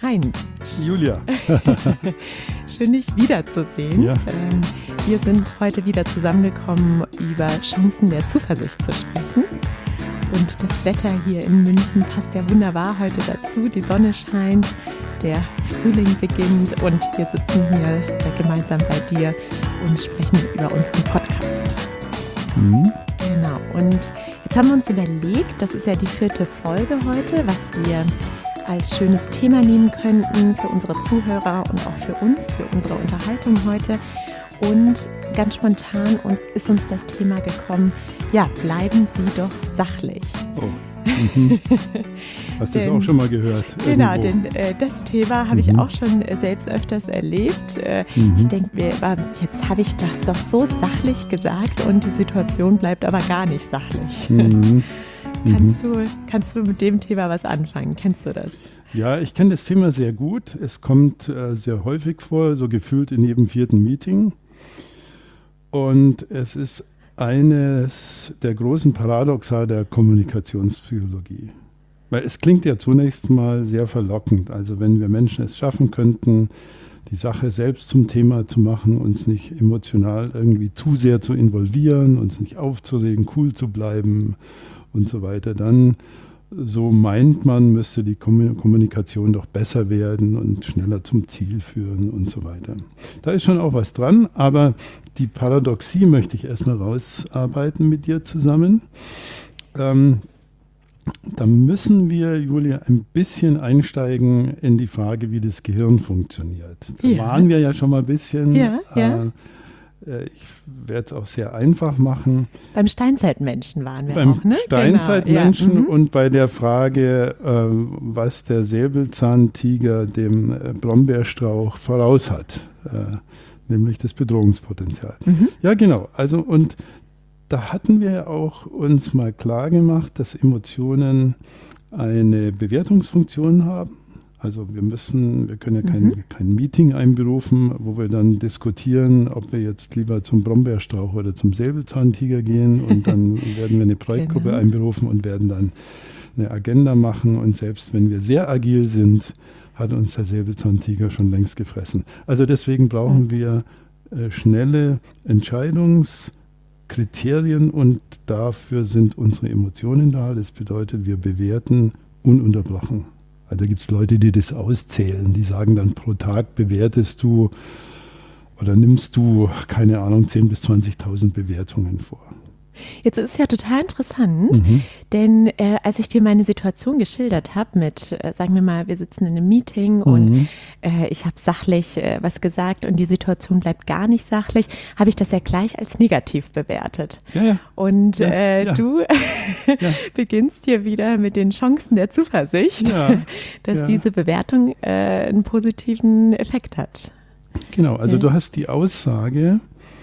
Heinz. Julia. Schön, dich wiederzusehen. Ja. Wir sind heute wieder zusammengekommen, über Chancen der Zuversicht zu sprechen. Und das Wetter hier in München passt ja wunderbar heute dazu. Die Sonne scheint, der Frühling beginnt und wir sitzen hier gemeinsam bei dir und sprechen über unseren Podcast. Mhm. Genau. Und jetzt haben wir uns überlegt, das ist ja die 4. Folge heute, was wir als schönes Thema nehmen könnten für unsere Zuhörer und auch für uns, für unsere Unterhaltung heute. Und ganz spontan ist uns das Thema gekommen, ja, bleiben Sie doch sachlich. Oh. Mhm. Hast du das auch schon mal gehört? Genau, irgendwo? denn das Thema habe ich auch schon selbst öfters erlebt. Ich denke mir, jetzt habe ich das doch so sachlich gesagt und die Situation bleibt aber gar nicht sachlich. Mhm. Kannst du mit dem Thema was anfangen? Kennst du das? Ja, ich kenne das Thema sehr gut. Es kommt sehr häufig vor, so gefühlt in jedem 4. Meeting. Und es ist eines der großen Paradoxa der Kommunikationspsychologie. Weil es klingt ja zunächst mal sehr verlockend. Also wenn wir Menschen es schaffen könnten, die Sache selbst zum Thema zu machen, uns nicht emotional irgendwie zu sehr zu involvieren, uns nicht aufzuregen, cool zu bleiben und so weiter, dann, so meint man, müsste die Kommunikation doch besser werden und schneller zum Ziel führen und so weiter. Da ist schon auch was dran, aber die Paradoxie möchte ich erstmal rausarbeiten mit dir zusammen. Da müssen wir, Julia, ein bisschen einsteigen in die Frage, wie das Gehirn funktioniert. Da waren wir ja schon mal ein bisschen. Ja. Ich werde es auch sehr einfach machen. Beim Steinzeitmenschen waren wir Beim auch, ne? Steinzeitmenschen Genau, ja. Und bei der Frage, was der Säbelzahntiger dem Brombeerstrauch voraus hat, nämlich das Bedrohungspotenzial. Ja, genau. Also, und da hatten wir ja auch uns mal klar gemacht, dass Emotionen eine Bewertungsfunktion haben. Also wir können ja kein Meeting einberufen, wo wir dann diskutieren, ob wir jetzt lieber zum Brombeerstrauch oder zum Säbelzahntiger gehen, und dann werden wir eine Projektgruppe einberufen und werden dann eine Agenda machen, und selbst wenn wir sehr agil sind, hat uns der Säbelzahntiger schon längst gefressen. Also deswegen brauchen wir schnelle Entscheidungskriterien, und dafür sind unsere Emotionen da. Das bedeutet, wir bewerten ununterbrochen. Also da gibt es Leute, die das auszählen, die sagen dann, pro Tag bewertest du oder nimmst du, keine Ahnung, 10.000 bis 20.000 Bewertungen vor. Jetzt ist es ja total interessant, denn als ich dir meine Situation geschildert habe mit, sagen wir mal, wir sitzen in einem Meeting und ich habe sachlich was gesagt und die Situation bleibt gar nicht sachlich, habe ich das ja gleich als negativ bewertet. Ja. Und du beginnst hier wieder mit den Chancen der Zuversicht, dass diese Bewertung einen positiven Effekt hat. Genau, also du hast die Aussage,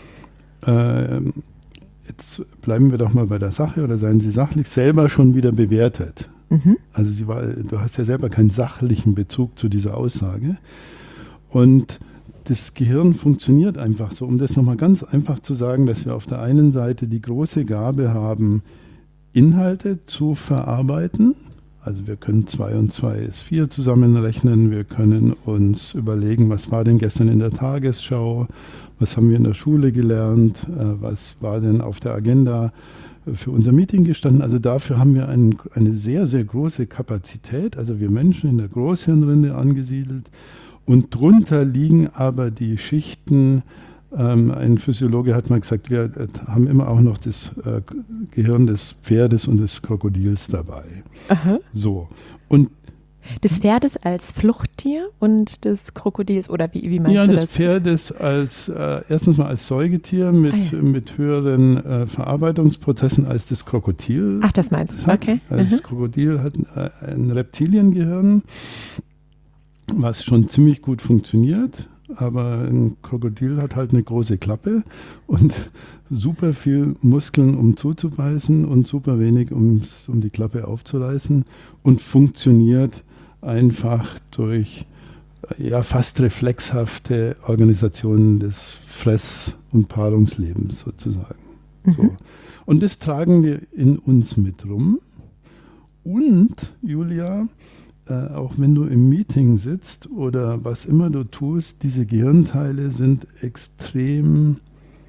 jetzt bleiben wir doch mal bei der Sache, oder seien Sie sachlich, selber schon wieder bewertet. Also du hast ja selber keinen sachlichen Bezug zu dieser Aussage. Und das Gehirn funktioniert einfach so, um das nochmal ganz einfach zu sagen, dass wir auf der einen Seite die große Gabe haben, Inhalte zu verarbeiten. Also wir können 2 und 2 ist 4 zusammenrechnen, wir können uns überlegen, was war denn gestern in der Tagesschau, was haben wir in der Schule gelernt, was war denn auf der Agenda für unser Meeting gestanden. Also dafür haben wir eine sehr, sehr große Kapazität, also wir Menschen in der Großhirnrinde angesiedelt, und drunter liegen aber die Schichten. Ein Physiologe hat mal gesagt, wir haben immer auch noch das Gehirn des Pferdes und des Krokodils dabei. Aha. So. Und des Pferdes als Fluchttier und des Krokodils, oder wie meinst du das? Ja, des Pferdes erstens mal als Säugetier mit höheren Verarbeitungsprozessen als das Krokodil. Ach, das meinst du, okay. Also das Krokodil hat ein Reptiliengehirn, was schon ziemlich gut funktioniert, aber ein Krokodil hat halt eine große Klappe und super viel Muskeln, um zuzubeißen, und super wenig, um die Klappe aufzureißen, und funktioniert einfach durch fast reflexhafte Organisationen des Fress- und Paarungslebens sozusagen. So. Und das tragen wir in uns mit rum. Und, Julia, auch wenn du im Meeting sitzt oder was immer du tust, diese Gehirnteile sind extrem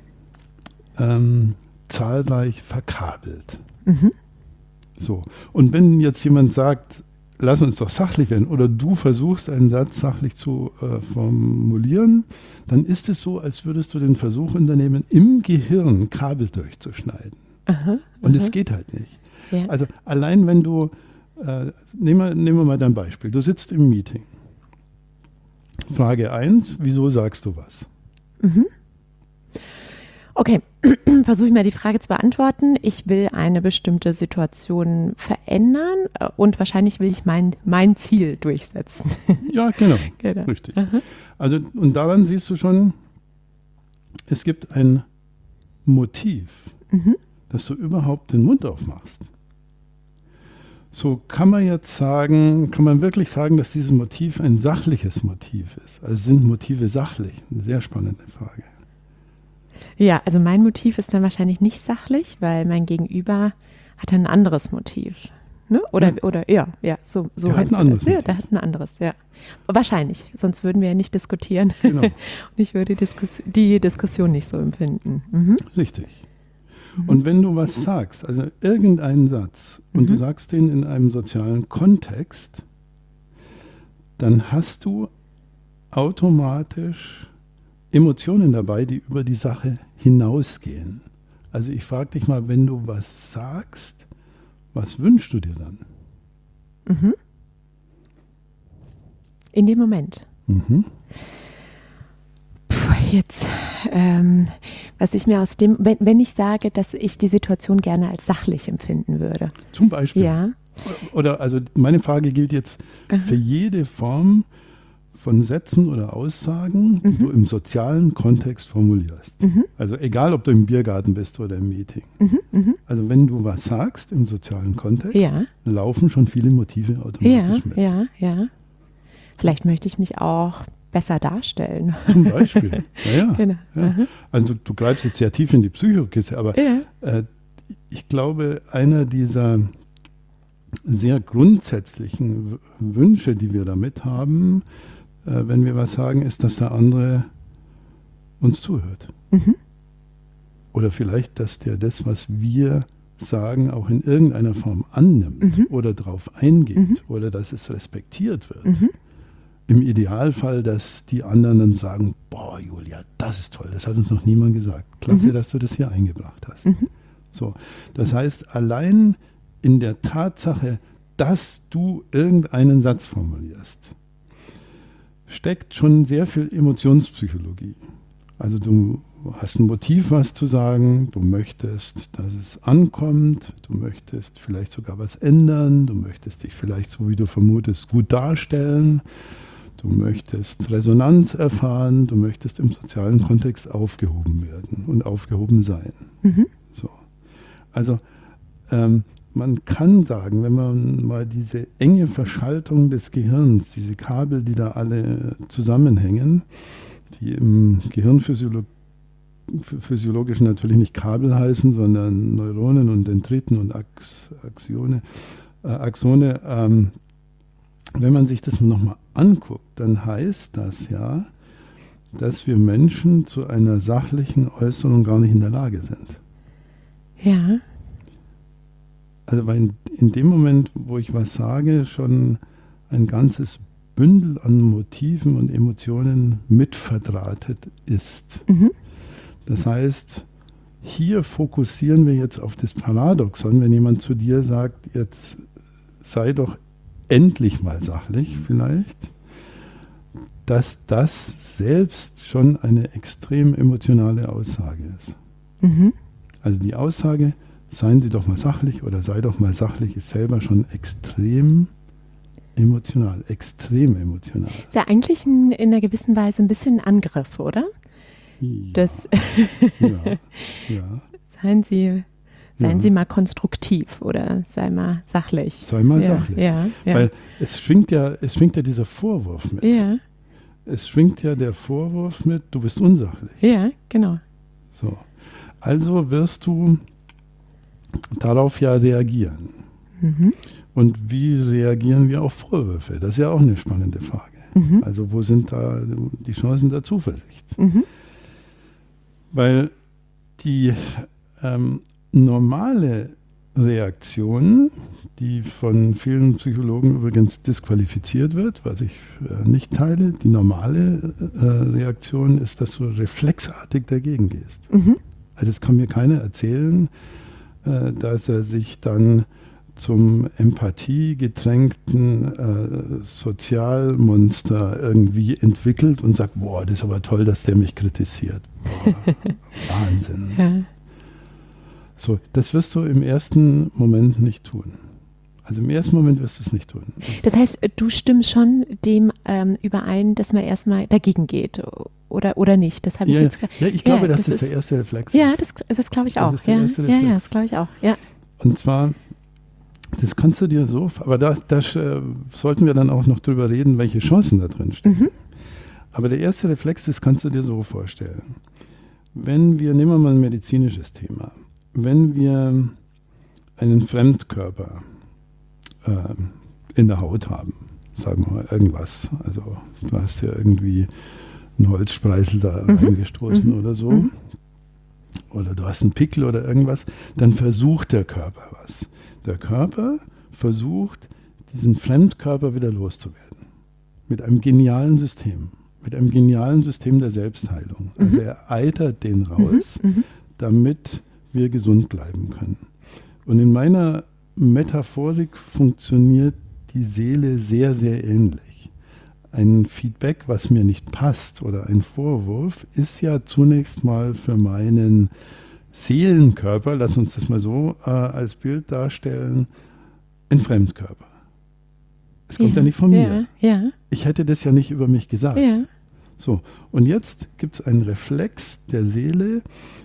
zahlreich verkabelt. Mhm. So. Und wenn jetzt jemand sagt, lass uns doch sachlich werden, oder du versuchst, einen Satz sachlich zu formulieren, dann ist es so, als würdest du den Versuch unternehmen, im Gehirn Kabel durchzuschneiden. Aha, Und aha. es geht halt nicht. Ja. Also allein wenn du, nehmen wir mal dein Beispiel, du sitzt im Meeting. Frage 1, wieso sagst du was? Mhm. Okay, versuche ich mal die Frage zu beantworten. Ich will eine bestimmte Situation verändern und wahrscheinlich will ich mein Ziel durchsetzen. Ja, genau, Genau. richtig. Aha. Also, und daran siehst du schon, es gibt ein Motiv, dass du überhaupt den Mund aufmachst. So kann man jetzt sagen, kann man wirklich sagen, dass dieses Motiv ein sachliches Motiv ist? Also sind Motive sachlich? Eine sehr spannende Frage. Ja, also mein Motiv ist dann wahrscheinlich nicht sachlich, weil mein Gegenüber hat ein anderes Motiv. Ne? Oder ja, so Der hat meinst ein du das? anderes Ja, Motiv. der hat ein anderes, ja. Wahrscheinlich, sonst würden wir ja nicht diskutieren. Genau. Und ich würde die Diskussion nicht so empfinden. Mhm. Richtig. Und wenn du was sagst, also irgendeinen Satz, und du sagst den in einem sozialen Kontext, dann hast du automatisch Emotionen dabei, die über die Sache hinausgehen. Also ich frage dich mal, wenn du was sagst, was wünschst du dir dann? Mhm. In dem Moment. Mhm. Jetzt, was ich mir aus dem, wenn ich sage, dass ich die Situation gerne als sachlich empfinden würde. Zum Beispiel. Ja. Oder also meine Frage gilt jetzt für jede Form von Sätzen oder Aussagen, die du im sozialen Kontext formulierst. Also egal, ob du im Biergarten bist oder im Meeting. Also wenn du was sagst im sozialen Kontext, Ja. laufen schon viele Motive automatisch mit. Ja. Vielleicht möchte ich mich auch besser darstellen. Zum Beispiel. Ja. Genau. Ja. Also du greifst jetzt sehr tief in die Psychokiste, aber Ja. ich glaube, einer dieser sehr grundsätzlichen Wünsche, die wir damit haben, wenn wir was sagen, ist, dass der andere uns zuhört. Oder vielleicht, dass der das, was wir sagen, auch in irgendeiner Form annimmt oder darauf eingeht oder dass es respektiert wird. Im Idealfall, dass die anderen dann sagen, boah, Julia, das ist toll, das hat uns noch niemand gesagt. Klasse, dass du das hier eingebracht hast. So, das heißt, allein in der Tatsache, dass du irgendeinen Satz formulierst, steckt schon sehr viel Emotionspsychologie. Also du hast ein Motiv, was zu sagen, du möchtest, dass es ankommt, du möchtest vielleicht sogar was ändern, du möchtest dich vielleicht, so wie du vermutest, gut darstellen, du möchtest Resonanz erfahren, du möchtest im sozialen Kontext aufgehoben werden und aufgehoben sein. So. Also man kann sagen, wenn man mal diese enge Verschaltung des Gehirns, diese Kabel, die da alle zusammenhängen, die im Gehirnphysiologisch natürlich nicht Kabel heißen, sondern Neuronen und Dendriten und Axone, wenn man sich das nochmal anguckt, dann heißt das ja, dass wir Menschen zu einer sachlichen Äußerung gar nicht in der Lage sind. Ja. Also weil in dem Moment, wo ich was sage, schon ein ganzes Bündel an Motiven und Emotionen mitverdrahtet ist. Das heißt, hier fokussieren wir jetzt auf das Paradoxon, wenn jemand zu dir sagt, jetzt sei doch endlich mal sachlich vielleicht, dass das selbst schon eine extrem emotionale Aussage ist. Also die Aussage, seien Sie doch mal sachlich oder sei doch mal sachlich, ist selber schon extrem emotional, extrem emotional. Ist ja eigentlich in einer gewissen Weise ein bisschen ein Angriff, oder? Ja, Das ja. Seien Sie mal konstruktiv oder sei mal sachlich. Sei mal sachlich. Ja. Weil es schwingt ja dieser Vorwurf mit. Ja. Es schwingt ja der Vorwurf mit, du bist unsachlich. Ja, genau. So. Also wirst du darauf ja reagieren. Und wie reagieren wir auf Vorwürfe? Das ist ja auch eine spannende Frage. Also wo sind da die Chancen der Zuversicht? Weil die normale Reaktion, die von vielen Psychologen übrigens disqualifiziert wird, was ich nicht teile, die normale Reaktion ist, dass du reflexartig dagegen gehst. Also das kann mir keiner erzählen, dass er sich dann zum empathiegetränkten Sozialmonster irgendwie entwickelt und sagt, boah, das ist aber toll, dass der mich kritisiert. Boah, Wahnsinn. Ja. So, das wirst du im ersten Moment nicht tun. Also im ersten Moment wirst du es nicht tun. Das heißt, du stimmst schon dem überein, dass man erstmal dagegen geht oder nicht? Das habe ich jetzt. Ja, ich glaube, dass das der erste Reflex ist. Ja, das glaube ich auch. Das ist der erste Reflex. Ja, das glaube ich auch. Ja. Und zwar, das kannst du dir so, aber da sollten wir dann auch noch drüber reden, welche Chancen da drin stecken. Aber der erste Reflex, das kannst du dir so vorstellen. Nehmen wir mal ein medizinisches Thema. Wenn wir einen Fremdkörper in der Haut haben, sagen wir mal irgendwas, also du hast ja irgendwie einen Holzspreißel da reingestoßen oder so, oder du hast einen Pickel oder irgendwas, dann versucht der Körper was. Der Körper versucht, diesen Fremdkörper wieder loszuwerden. Mit einem genialen System. Mit einem genialen System der Selbstheilung. Also er eitert den raus, damit wir gesund bleiben können. Und in meiner Metaphorik funktioniert die Seele sehr, sehr ähnlich. Ein Feedback, was mir nicht passt oder ein Vorwurf, ist ja zunächst mal für meinen Seelenkörper, lass uns das mal so als Bild darstellen, ein Fremdkörper. Es kommt ja nicht von mir. Ja. Ich hätte das ja nicht über mich gesagt. Ja. So, und jetzt gibt es einen Reflex der Seele.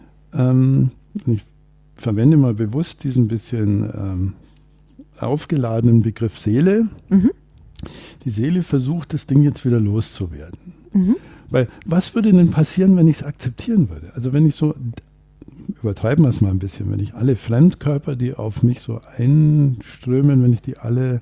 Ich verwende mal bewusst diesen bisschen aufgeladenen Begriff Seele. Die Seele versucht, das Ding jetzt wieder loszuwerden. Weil was würde denn passieren, wenn ich es akzeptieren würde? Also wenn ich so, übertreiben wir es mal ein bisschen, wenn ich alle Fremdkörper, die auf mich so einströmen, wenn ich die alle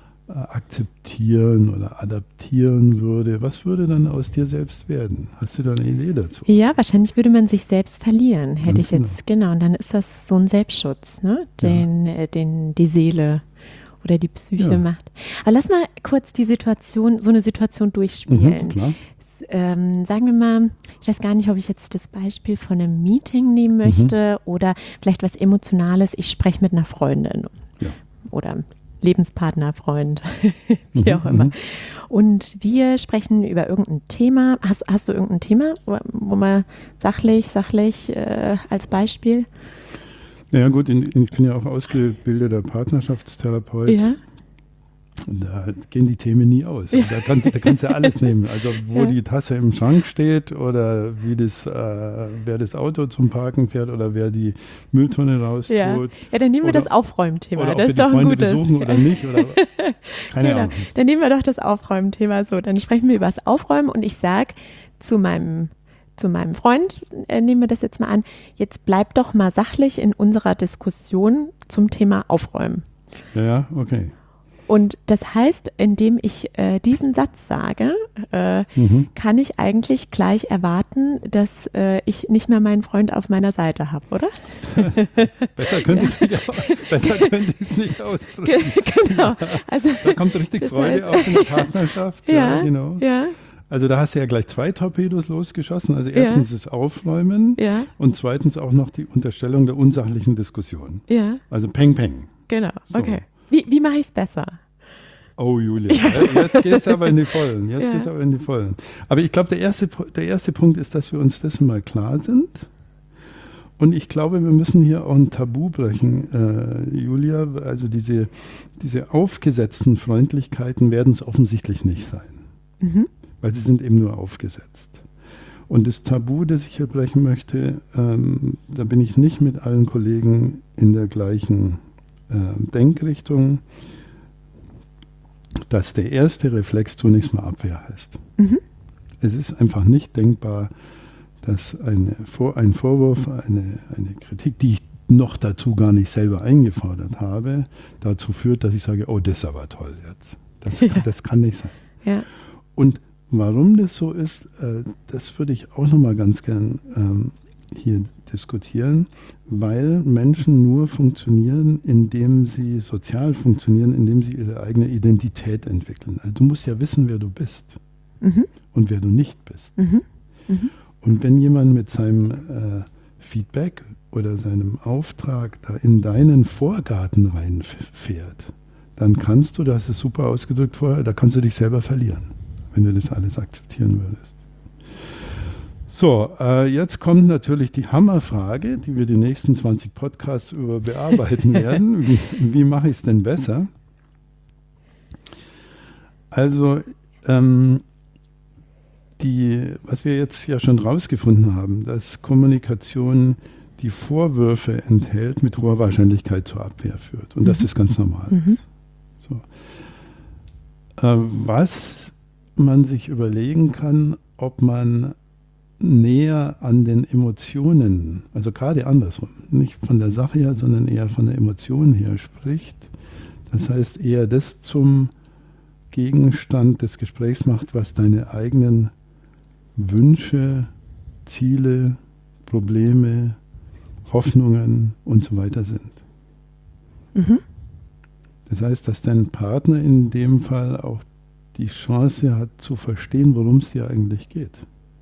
akzeptieren oder adaptieren würde, was würde dann aus dir selbst werden? Hast du da eine Idee dazu? Ja, wahrscheinlich würde man sich selbst verlieren, hätte ich jetzt, genau. Und dann ist das so ein Selbstschutz, ne? Den die Seele oder die Psyche macht. Aber lass mal kurz so eine Situation durchspielen. Klar. Sagen wir mal, ich weiß gar nicht, ob ich jetzt das Beispiel von einem Meeting nehmen möchte oder vielleicht was Emotionales. Ich spreche mit einer Freundin oder Lebenspartner, Freund, wie auch immer. Und wir sprechen über irgendein Thema. Hast du irgendein Thema, wo man sachlich als Beispiel? Ja gut, ich bin ja auch ausgebildeter Partnerschaftstherapeut. Ja. Und da gehen die Themen nie aus. Ja. Da kannst du ja alles nehmen. Also wo die Tasse im Schrank steht oder wer das Auto zum Parken fährt oder wer die Mülltonne raustut. Ja, dann nehmen wir das Aufräumthema. Oder das ob ist wir doch die Freunde ein gutes. Besuchen oder nicht. Oder keine Ahnung. Dann nehmen wir doch das Aufräumthema so. Dann sprechen wir über das Aufräumen und ich sage zu meinem Freund, nehmen wir das jetzt mal an, jetzt bleib doch mal sachlich in unserer Diskussion zum Thema Aufräumen. Ja, okay. Und das heißt, indem ich diesen Satz sage, kann ich eigentlich gleich erwarten, dass ich nicht mehr meinen Freund auf meiner Seite habe, oder? Besser könnte ich es nicht ausdrücken. Genau. Also, da kommt richtig Freude auf in der Partnerschaft. Ja, genau. Ja. Also da hast du ja gleich 2 Torpedos losgeschossen. Also erstens das Aufräumen und zweitens auch noch die Unterstellung der unsachlichen Diskussion. Ja. Also Peng, Peng. Genau, so. Okay. Wie mache ich es besser? Oh, Julia, jetzt gehst du aber in die Vollen. Aber ich glaube, der erste Punkt ist, dass wir uns dessen mal klar sind. Und ich glaube, wir müssen hier auch ein Tabu brechen, Julia. Also diese aufgesetzten Freundlichkeiten werden es offensichtlich nicht sein. Weil sie sind eben nur aufgesetzt. Und das Tabu, das ich hier brechen möchte, da bin ich nicht mit allen Kollegen in der gleichen Denkrichtung, dass der erste Reflex zunächst mal Abwehr heißt. Es ist einfach nicht denkbar, dass ein Vorwurf, eine Kritik, die ich noch dazu gar nicht selber eingefordert habe, dazu führt, dass ich sage, oh, das ist aber toll jetzt. Das kann nicht sein. Ja. Und warum das so ist, das würde ich auch nochmal ganz gern hier diskutieren, weil Menschen nur funktionieren, indem sie sozial funktionieren, indem sie ihre eigene Identität entwickeln. Also du musst ja wissen, wer du bist und wer du nicht bist. Und wenn jemand mit seinem Feedback oder seinem Auftrag da in deinen Vorgarten reinfährt, dann kannst du, du hast es super ausgedrückt vorher, da kannst du dich selber verlieren, wenn du das alles akzeptieren würdest. So, jetzt kommt natürlich die Hammerfrage, die wir die nächsten 20 Podcasts über bearbeiten werden. Wie mache ich es denn besser? Also, was wir jetzt ja schon rausgefunden haben, dass Kommunikation die Vorwürfe enthält, mit hoher Wahrscheinlichkeit zur Abwehr führt. Und das ist ganz normal. So. Was man sich überlegen kann, ob man näher an den Emotionen, also gerade andersrum, nicht von der Sache her, sondern eher von der Emotion her spricht. Das heißt, eher das zum Gegenstand des Gesprächs macht, was deine eigenen Wünsche, Ziele, Probleme, Hoffnungen und so weiter sind. Das heißt, dass dein Partner in dem Fall auch die Chance hat zu verstehen, worum es dir eigentlich geht.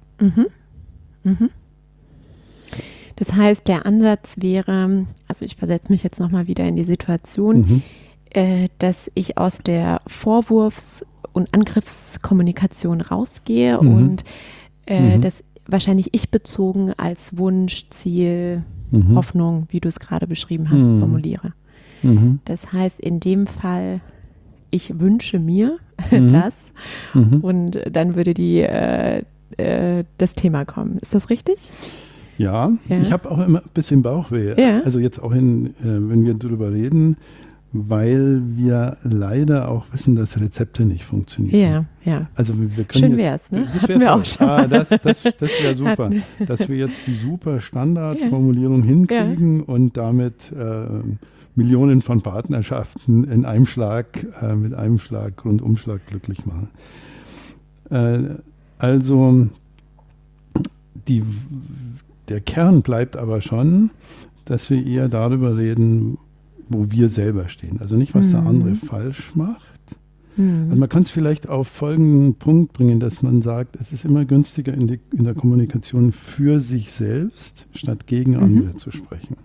Das heißt, der Ansatz wäre, also ich versetze mich jetzt nochmal wieder in die Situation, dass ich aus der Vorwurfs- und Angriffskommunikation rausgehe und das wahrscheinlich ich bezogen als Wunsch, Ziel, Hoffnung, wie du es gerade beschrieben hast, formuliere. Das heißt, in dem Fall, ich wünsche mir das und dann würde das Thema kommen. Ist das richtig? Ja. Ich habe auch immer ein bisschen Bauchweh. Ja. Also jetzt auch, wenn wir darüber reden, weil wir leider auch wissen, dass Rezepte nicht funktionieren. Ja. Also wir können schön wäre es, ne? Das wäre wir auch schon. Das wäre super, dass wir jetzt die super Standardformulierung hinkriegen und damit Millionen von Partnerschaften mit einem Schlag, Rundumschlag glücklich machen. Also der Kern bleibt aber schon, dass wir eher darüber reden, wo wir selber stehen. Also nicht, was der andere falsch macht. Also man kann es vielleicht auf folgenden Punkt bringen, dass man sagt, es ist immer günstiger in der Kommunikation für sich selbst, statt gegen andere zu sprechen.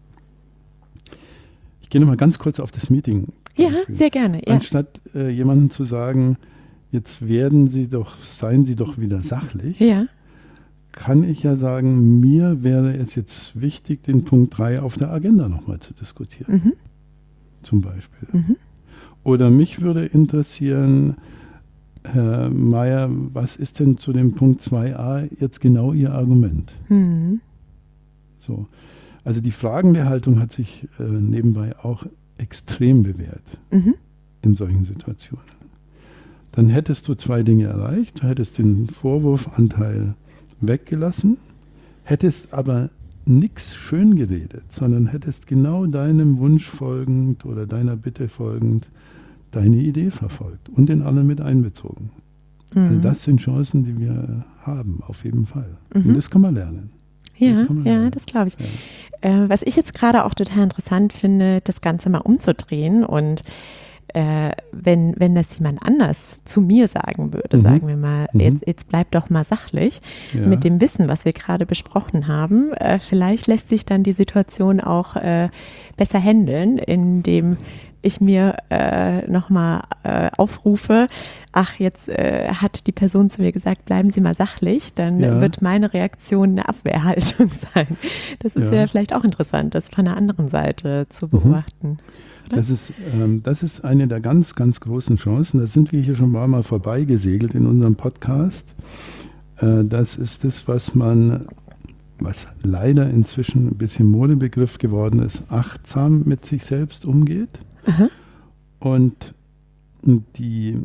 Ich gehe nochmal ganz kurz auf das Meeting. Ja, sehr gerne. Ja. Anstatt jemandem zu sagen, jetzt seien Sie doch wieder sachlich, kann ich ja sagen, mir wäre es jetzt wichtig, den Punkt 3 auf der Agenda nochmal zu diskutieren. Zum Beispiel. Oder mich würde interessieren, Herr Mayer, was ist denn zu dem Punkt 2a jetzt genau Ihr Argument? So. Also die fragende Haltung hat sich nebenbei auch extrem bewährt in solchen Situationen. Dann hättest du 2 Dinge erreicht. Du hättest den Vorwurfanteil weggelassen, hättest aber nichts schön geredet, sondern hättest genau deinem Wunsch folgend oder deiner Bitte folgend deine Idee verfolgt und den anderen mit einbezogen. Also das sind Chancen, die wir haben, auf jeden Fall. Und das kann man lernen. Das glaube ich. Ja. Was ich jetzt gerade auch total interessant finde, das Ganze mal umzudrehen und wenn das jemand anders zu mir sagen würde, sagen wir mal, jetzt bleib doch mal sachlich mit dem Wissen, was wir gerade besprochen haben, vielleicht lässt sich dann die Situation auch besser handeln, indem ich mir nochmal aufrufe, ach, jetzt hat die Person zu mir gesagt, bleiben Sie mal sachlich, dann wird meine Reaktion eine Abwehrhaltung sein. Das ist ja vielleicht auch interessant, das von der anderen Seite zu beobachten. Das ist eine der ganz, ganz großen Chancen. Da sind wir hier schon mal vorbeigesegelt in unserem Podcast. Das ist das, was leider inzwischen ein bisschen Modebegriff geworden ist, achtsam mit sich selbst umgeht. Und die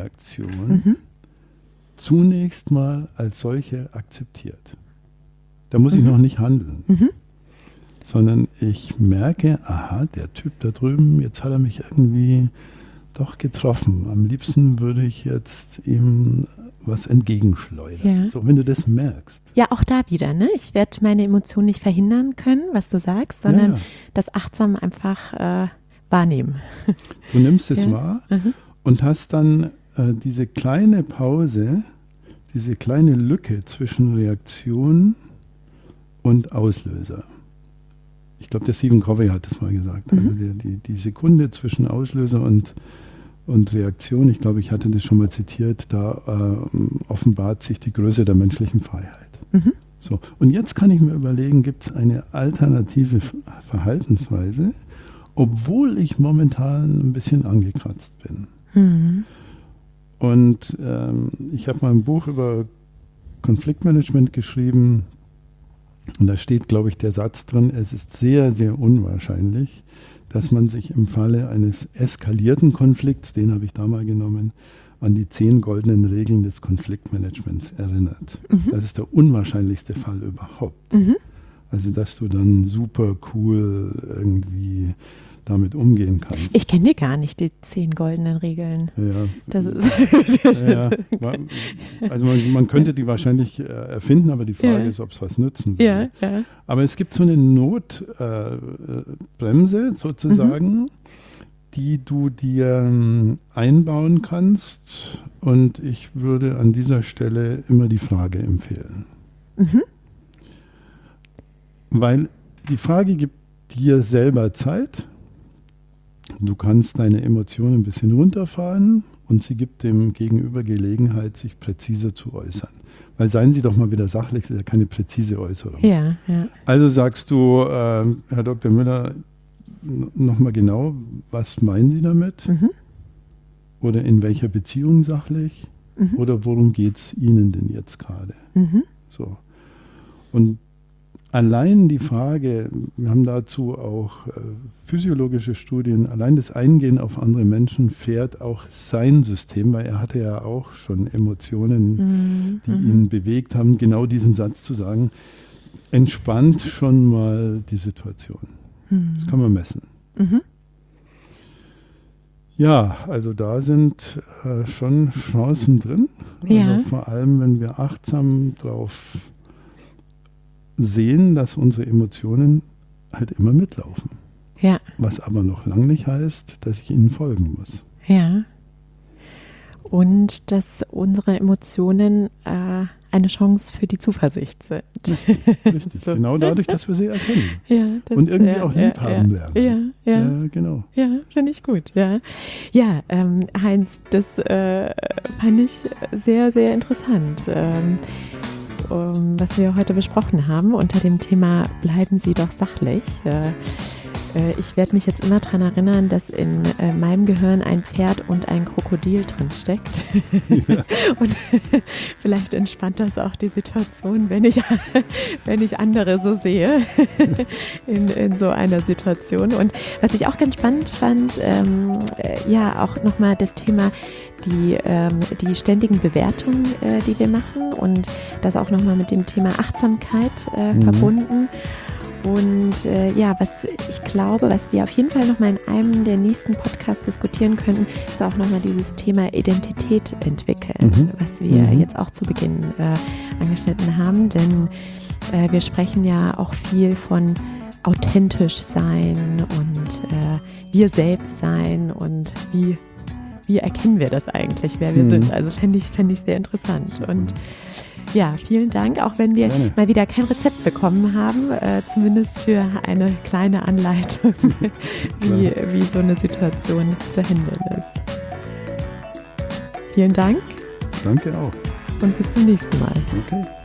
Abwehr-Initialreaktion zunächst mal als solche akzeptiert. Da muss ich noch nicht handeln. Sondern ich merke, aha, der Typ da drüben, jetzt hat er mich irgendwie doch getroffen. Am liebsten würde ich jetzt ihm was entgegenschleudern. Ja. So, wenn du das merkst. Ja, auch da wieder, ne? Ich werde meine Emotionen nicht verhindern können, was du sagst, sondern das achtsam einfach wahrnehmen. Du nimmst es wahr und hast dann diese kleine Pause, diese kleine Lücke zwischen Reaktion und Auslöser. Ich glaube, der Stephen Covey hat das mal gesagt. Also die Sekunde zwischen Auslöser und Reaktion, ich glaube, ich hatte das schon mal zitiert, da offenbart sich die Größe der menschlichen Freiheit. So, und jetzt kann ich mir überlegen, gibt es eine alternative Verhaltensweise, obwohl ich momentan ein bisschen angekratzt bin. Und ich habe mal ein Buch über Konfliktmanagement geschrieben. Und da steht, glaube ich, der Satz drin, es ist sehr, sehr unwahrscheinlich, dass man sich im Falle eines eskalierten Konflikts, den habe ich da mal genommen, an die 10 goldenen Regeln des Konfliktmanagements erinnert. Das ist der unwahrscheinlichste Fall überhaupt. Also, dass du dann super cool irgendwie damit umgehen kannst. Ich kenne die gar nicht, die 10 goldenen Regeln. Ja. Das ist Also man könnte die wahrscheinlich erfinden, aber die Frage ist, ob es was nützen würde. Ja. Aber es gibt so eine Notbremse sozusagen, die du dir einbauen kannst. Und ich würde an dieser Stelle immer die Frage empfehlen. Weil die Frage gibt dir selber Zeit. Du kannst deine Emotionen ein bisschen runterfahren und sie gibt dem Gegenüber Gelegenheit, sich präziser zu äußern. Weil seien Sie doch mal wieder sachlich, das ist ja keine präzise Äußerung. Ja. Also sagst du, Herr Dr. Müller, nochmal genau, was meinen Sie damit? Oder in welcher Beziehung sachlich? Oder worum geht es Ihnen denn jetzt gerade? So. Und allein die Frage, wir haben dazu auch physiologische Studien, allein das Eingehen auf andere Menschen fährt auch sein System, weil er hatte ja auch schon Emotionen, die ihn bewegt haben, genau diesen Satz zu sagen, entspannt schon mal die Situation. Das kann man messen. Ja, also da sind schon Chancen drin. Also vor allem, wenn wir achtsam drauf sehen, dass unsere Emotionen halt immer mitlaufen. Ja. Was aber noch lange nicht heißt, dass ich ihnen folgen muss. Ja. Und dass unsere Emotionen eine Chance für die Zuversicht sind. Richtig. So. Genau dadurch, dass wir sie erkennen. Ja, und irgendwie auch lieb haben lernen. Ja, genau. Ja, finde ich gut. Ja, Heinz, das fand ich sehr, sehr interessant. Was wir heute besprochen haben unter dem Thema Bleiben Sie doch sachlich. Ich werde mich jetzt immer daran erinnern, dass in meinem Gehirn ein Pferd und ein Krokodil drin steckt. Ja. Und vielleicht entspannt das auch die Situation, wenn ich andere so sehe in so einer Situation. Und was ich auch ganz spannend fand, auch nochmal das Thema die ständigen Bewertungen, die wir machen und das auch nochmal mit dem Thema Achtsamkeit verbunden. Und was ich glaube, was wir auf jeden Fall nochmal in einem der nächsten Podcasts diskutieren könnten, ist auch nochmal dieses Thema Identität entwickeln, was wir jetzt auch zu Beginn angeschnitten haben. Denn wir sprechen ja auch viel von authentisch sein und wir selbst sein und wie erkennen wir das eigentlich, wer wir sind. Also fände ich sehr interessant. Und ja, vielen Dank, auch wenn wir mal wieder kein Rezept bekommen haben, zumindest für eine kleine Anleitung, wie so eine Situation zu handeln ist. Vielen Dank. Danke auch. Und bis zum nächsten Mal. Okay.